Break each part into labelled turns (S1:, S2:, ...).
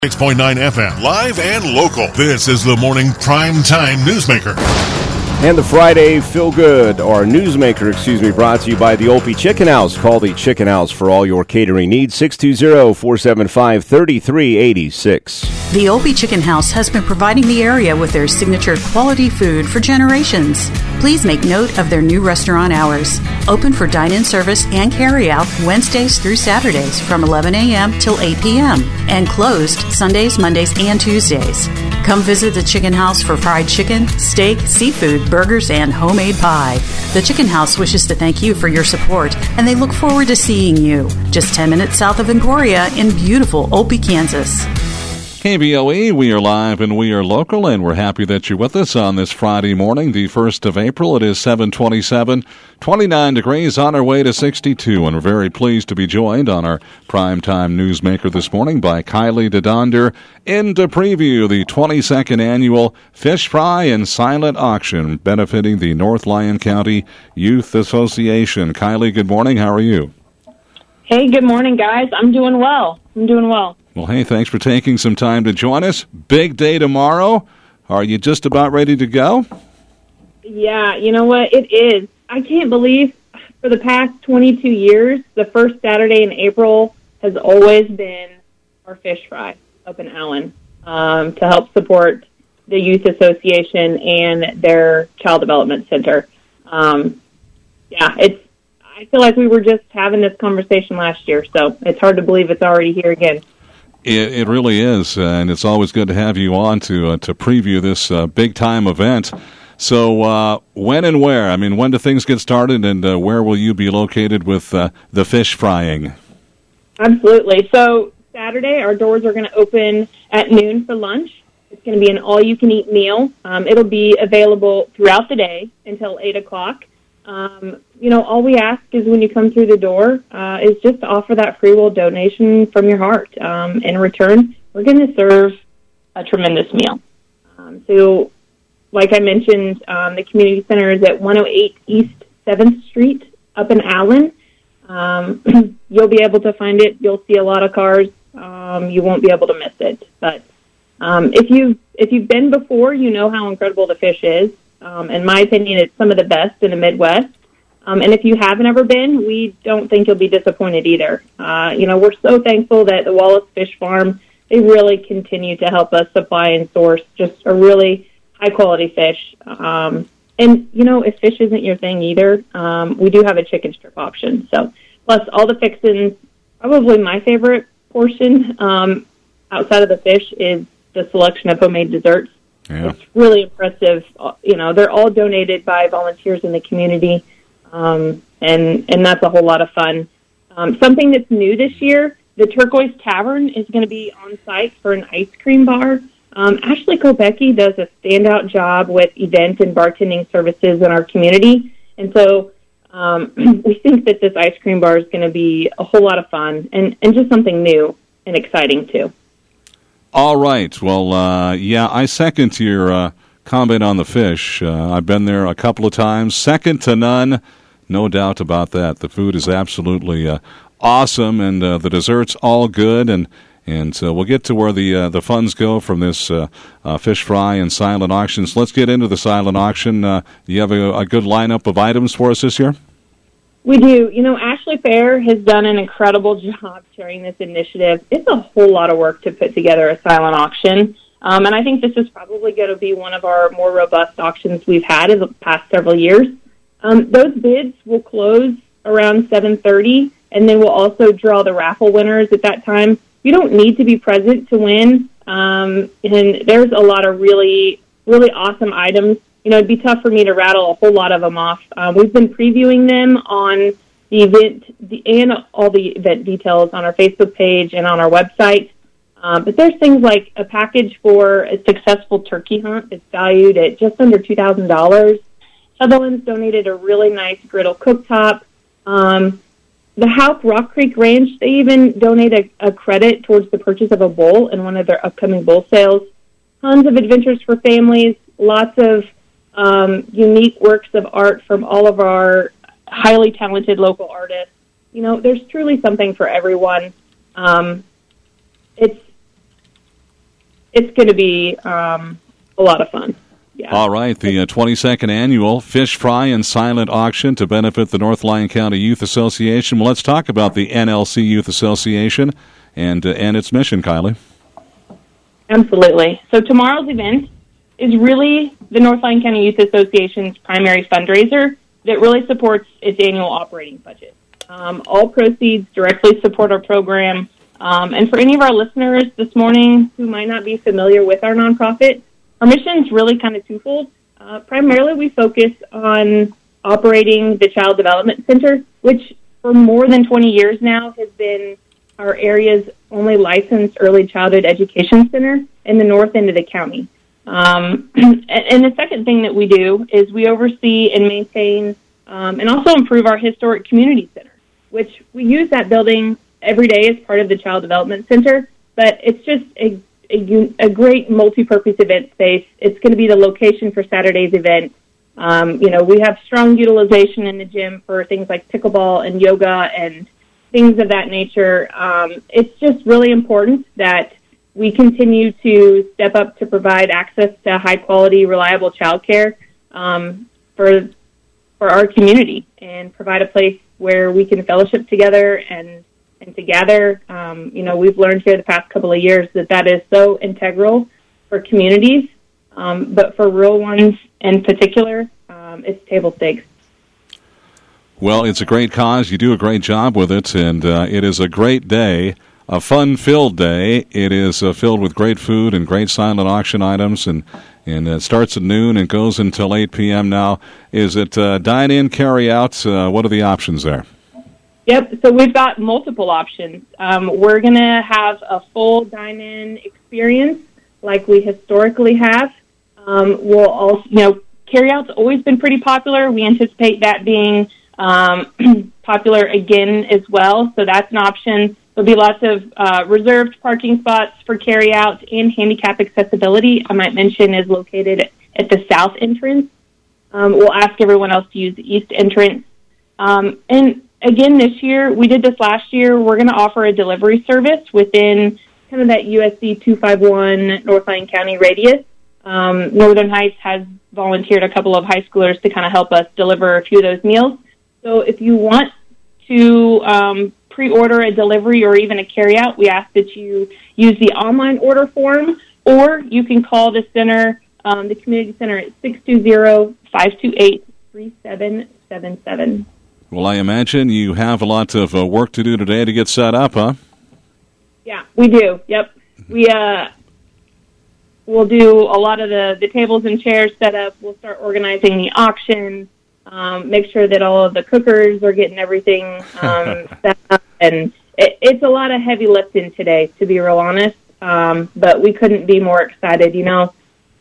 S1: 6.9 FM, live and local. This is the Morning Prime Time Newsmaker.
S2: And the Friday Feel Good, or Newsmaker, brought to you by the Opie Chicken House. Call the Chicken House for all your catering needs, 620-475-3386.
S3: The Opie Chicken House has been providing the area with their signature quality food for generations. Please make note of their new restaurant hours. Open for dine-in service and carry-out Wednesdays through Saturdays from 11 a.m. till 8 p.m. and closed Sundays, Mondays, and Tuesdays. Come visit the Chicken House for fried chicken, steak, seafood, burgers, and homemade pie. The Chicken House wishes to thank you for your support, and they look forward to seeing you just 10 minutes south of Emporia in beautiful Opie, Kansas.
S4: KBOE, we are live and we are local, and we're happy that you're with us on this Friday morning, the 1st of April. It is 7:27, 29 degrees, on our way to 62, and we're very pleased to be joined on our Primetime Newsmaker this morning by Kylie DeDonder in to preview the 22nd annual Fish Fry and Silent Auction benefiting the North Lyon County Youth Association. Kylie, good morning. How are you?
S5: Hey, good morning, guys. I'm doing well.
S4: Well, hey, thanks for taking some time to join us. Big day tomorrow. Are you just about ready to go?
S5: Yeah, you know what? It is. I can't believe for the past 22 years, the first Saturday in April has always been our fish fry up in Allen to help support the Youth Association and their Child Development Center. I feel like we were just having this conversation last year, so it's hard to believe it's already here again.
S4: It really is, and it's always good to have you on to preview this big-time event. So when and where? I mean, when do things get started, and where will you be located with the fish frying?
S5: Absolutely. So Saturday, our doors are going to open at noon for lunch. It's going to be an all-you-can-eat meal. It'll be available throughout the day until 8 o'clock. All we ask is when you come through the door is just to offer that free will donation from your heart. In return, we're going to serve a tremendous meal. So, like I mentioned, the community center is at 108 East 7th Street up in Allen. You'll be able to find it. You'll see a lot of cars. You won't be able to miss it. But if you've been before, you know how incredible the fish is. In my opinion, it's some of the best in the Midwest. And if you haven't ever been, we don't think you'll be disappointed either. We're so thankful that the Wallace Fish Farm, they really continue to help us supply and source just a really high-quality fish. And, if fish isn't your thing either, we do have a chicken strip option. So, plus all the fixins, probably my favorite portion outside of the fish is the selection of homemade desserts. Yeah. It's really impressive. They're all donated by volunteers in the community, and that's a whole lot of fun. Something that's new this year, the Turquoise Tavern is going to be on site for an ice cream bar. Ashley Kopecki does a standout job with event and bartending services in our community, and so we think that this ice cream bar is going to be a whole lot of fun and just something new and exciting, too.
S4: All right. Well, I second your comment on the fish. I've been there a couple of times. Second to none, no doubt about that. The food is absolutely awesome, and the desserts all good. And we'll get to where the funds go from this fish fry and silent auctions. Let's get into the silent auction. Do you have a good lineup of items for us this year?
S5: We do. Ashley Fair has done an incredible job chairing this initiative. It's a whole lot of work to put together a silent auction, and I think this is probably going to be one of our more robust auctions we've had in the past several years. Those bids will close around 7:30, and then we'll also draw the raffle winners at that time. You don't need to be present to win, and there's a lot of really, really awesome items. It'd be tough for me to rattle a whole lot of them off. We've been previewing them on the event and all the event details on our Facebook page and on our website. But there's things like a package for a successful turkey hunt that's valued at just under $2,000. Sutherland's donated a really nice griddle cooktop. The Houck Rock Creek Ranch, they even donate a credit towards the purchase of a bull in one of their upcoming bull sales. Tons of adventures for families, lots of unique works of art from all of our highly talented local artists. There's truly something for everyone. it's going to be a lot of fun. Yeah.
S4: All right, the 22nd annual Fish Fry and Silent Auction to benefit the North Lyon County Youth Association. Well, let's talk about the NLC Youth Association and its mission, Kylie.
S5: Absolutely. So tomorrow's event is really the North Lyon County Youth Association's primary fundraiser that really supports its annual operating budget. All proceeds directly support our program. And for any of our listeners this morning who might not be familiar with our nonprofit, our mission is really kind of twofold. Primarily, we focus on operating the Child Development Center, which for more than 20 years now has been our area's only licensed early childhood education center in the north end of the county. And the second thing that we do is we oversee and maintain and also improve our historic community center, which we use that building every day as part of the Child Development Center, but it's just a great multi-purpose event space. It's going to be the location for Saturday's event. We have strong utilization in the gym for things like pickleball and yoga and things of that nature. It's just really important that we continue to step up to provide access to high-quality, reliable childcare for our community and provide a place where we can fellowship together and to gather. We've learned here the past couple of years that is so integral for communities, but for rural ones in particular, it's table stakes.
S4: Well, it's a great cause. You do a great job with it, and it is a great day, a fun-filled day. It is filled with great food and great silent auction items, and it starts at noon and goes until 8 p.m. Now, is it dine-in, carry-out? What are the options there?
S5: Yep, so we've got multiple options. We're going to have a full dine-in experience like we historically have. We'll also, carry-out's always been pretty popular. We anticipate that being popular again as well, so that's an option. There'll be lots of reserved parking spots for carry-out, and handicap accessibility, I might mention, is located at the south entrance. We'll ask everyone else to use the east entrance. And again, this year, we did this last year, we're going to offer a delivery service within kind of that USC 251 North Lyon County radius. Northern Heights has volunteered a couple of high schoolers to kind of help us deliver a few of those meals. So if you want to pre-order a delivery or even a carry-out, we ask that you use the online order form, or you can call the center, the community center, at 620-528-3777.
S4: Well, I imagine you have a lot of work to do today to get set up, huh?
S5: Yeah, we do. Yep. We'll do a lot of the tables and chairs set up. We'll start organizing the auction, make sure that all of the cookers are getting everything set up. And it's a lot of heavy lifting today, to be real honest. But we couldn't be more excited. Ron,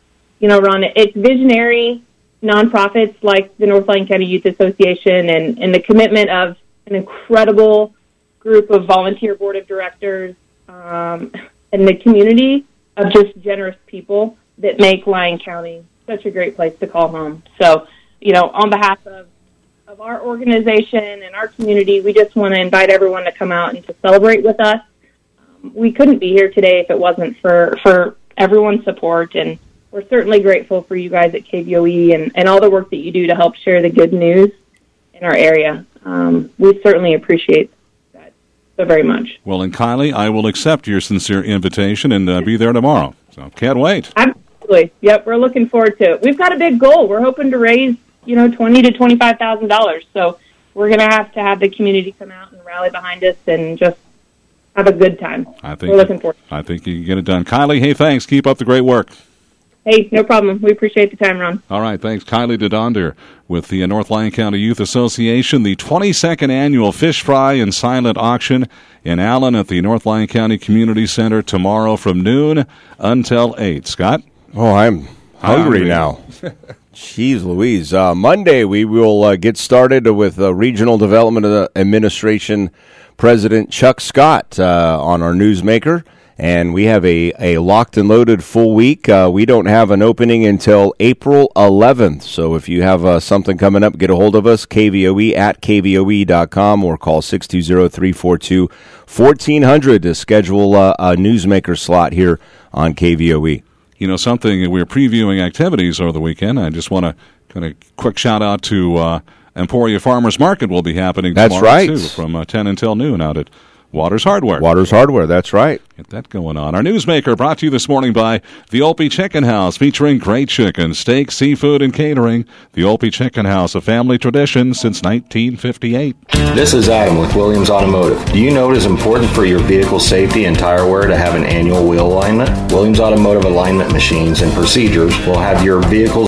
S5: it's visionary nonprofits like the North Lyon County Youth Association and the commitment of an incredible group of volunteer board of directors and the community of just generous people that make Lyon County such a great place to call home. So, on behalf of our organization and our community, we just want to invite everyone to come out and to celebrate with us. We couldn't be here today if it wasn't for everyone's support, and we're certainly grateful for you guys at KVOE and all the work that you do to help share the good news in our area. We certainly appreciate that so very much.
S4: Well, and Kylie, I will accept your sincere invitation and be there tomorrow. So can't wait.
S5: Absolutely. Yep, we're looking forward to it. We've got a big goal. We're hoping to raise, $20,000 to $25,000. So we're going to have the community come out and rally behind us and just have a good time. We're looking forward.
S4: I think you can get it done. Kylie, hey, thanks. Keep up the great work.
S5: Hey, no problem. We appreciate the time, Ron.
S4: All right, thanks. Kylie DeDonder with the North Lyon County Youth Association, the 22nd annual Fish Fry and Silent Auction in Allen at the North Lyon County Community Center tomorrow from noon until 8. Scott?
S2: Oh, I'm hungry now. Jeez Louise. Monday, we will get started with Regional Development Administration President Chuck Scott on our Newsmaker. And we have a locked and loaded full week. We don't have an opening until April 11th. So if you have something coming up, get a hold of us, KVOE at KVOE.com, or call 620-342-1400 to schedule a Newsmaker slot here on KVOE.
S4: You know, something, we're previewing activities over the weekend. I just want to kind of quick shout out to Emporia Farmers Market will be happening tomorrow,
S2: that's right,
S4: too, from 10 until noon out at Waters Hardware.
S2: Waters Hardware, that's right.
S4: Get that going on. Our Newsmaker brought to you this morning by the Opie Chicken House, featuring great chicken, steak, seafood, and catering. The Opie Chicken House, a family tradition since 1958.
S6: This is Adam with Williams Automotive. Do you know it is important for your vehicle safety and tire wear to have an annual wheel alignment? Williams Automotive alignment machines and procedures will have your vehicle's